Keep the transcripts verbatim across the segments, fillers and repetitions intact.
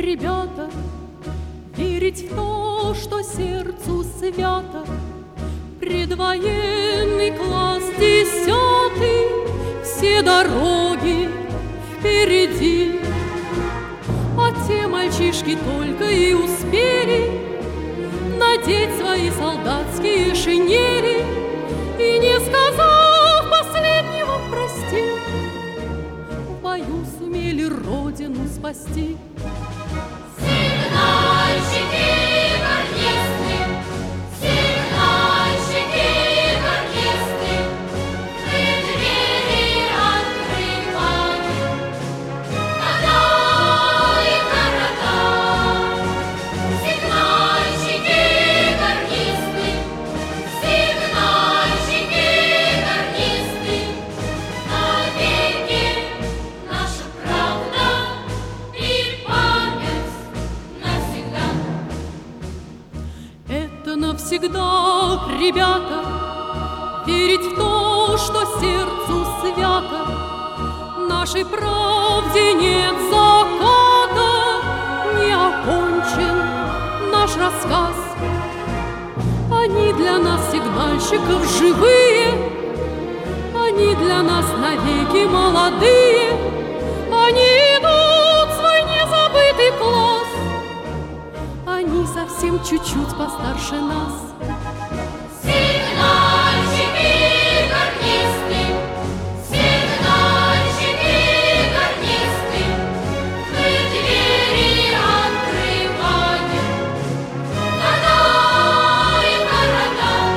ребята, верить в то, что сердцу свято. Предвоенный класс десятый, все дороги впереди. А те мальчишки только и успели надеть свои солдатские шинели и, не сказав последнего прости, в бою сумели родину спасти. Сигнальщики, гарнисты, сигнальщики, гарнисты, мы двери открываем на дальних городах. Сигнальщики, гарнисты, сигнальщики, гарнисты, навеки наша правда и память навсегда. Это навсегда, ребята, верить в то, что сердцу свято. Нашей правде нет заката, не окончен наш рассказ. Они для нас, сигнальщиков, живые, они для нас навеки молодые. Они идут в свой незабытый класс, они совсем чуть-чуть постарше нас. Сигнальщики, гарнисты, сигнальщики, гарнисты, мы двери открываем на дальних городах.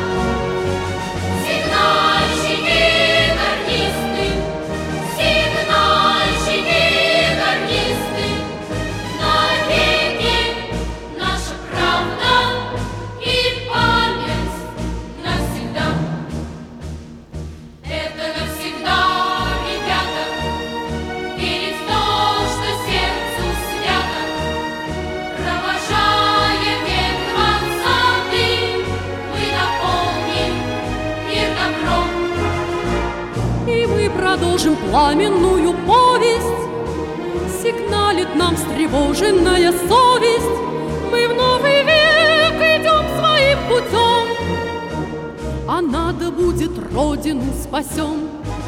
Сигнальщики, гарнисты, сигнальщики, гарнисты, навеки наша правда и память навсегда. Это навсегда, ребята, верить в то, что сердцу свято. Провожая век двадцатый, мы наполним мир добром. И мы продолжим пламенную повесть. Сигналит нам встревоженная совесть. Мы в новый век идем своим путем, а надо будет родину спасем.